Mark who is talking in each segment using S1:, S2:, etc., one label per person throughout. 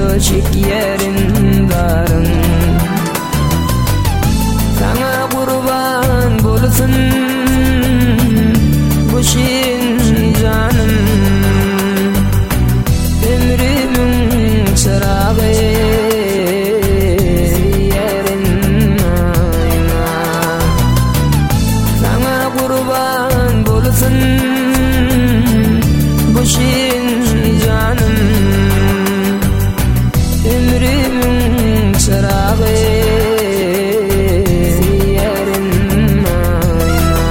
S1: şik yerin darın. Sana kurban bolsun bu şin canım, ömrümün çırağı yerin ayna. Sana kurban bolsun bu şin canım, ömrümün çırağı yerin ayna.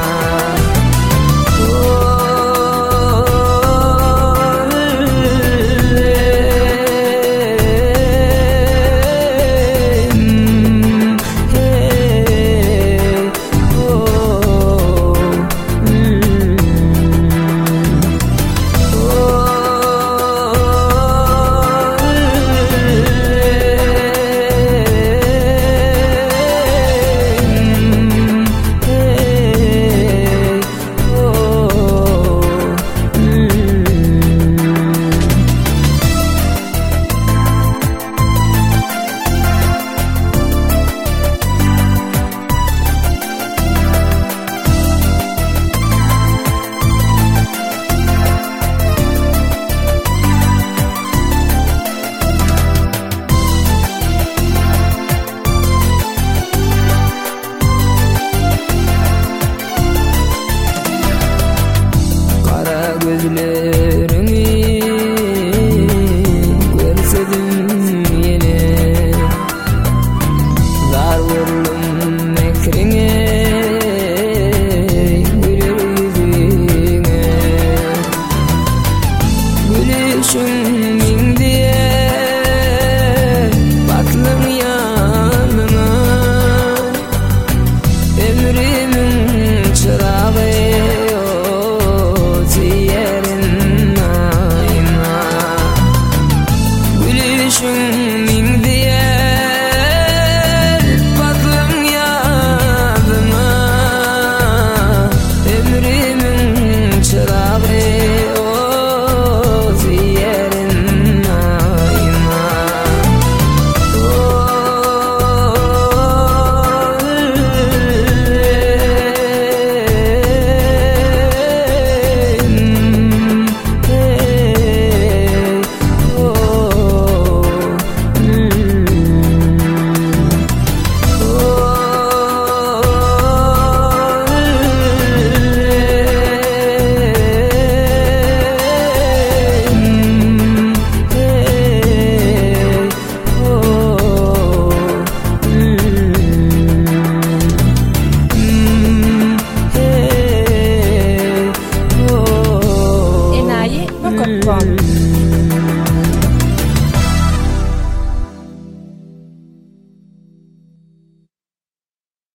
S1: Gözlerini görsedim yine, zar vuruldum ekrine, güler yüzüne. Gülüşün min diye baktım yanına, ömrümün çırağı min diye baktım yanına, ömrümün çırağı o yerin ayna.
S2: Enayi.com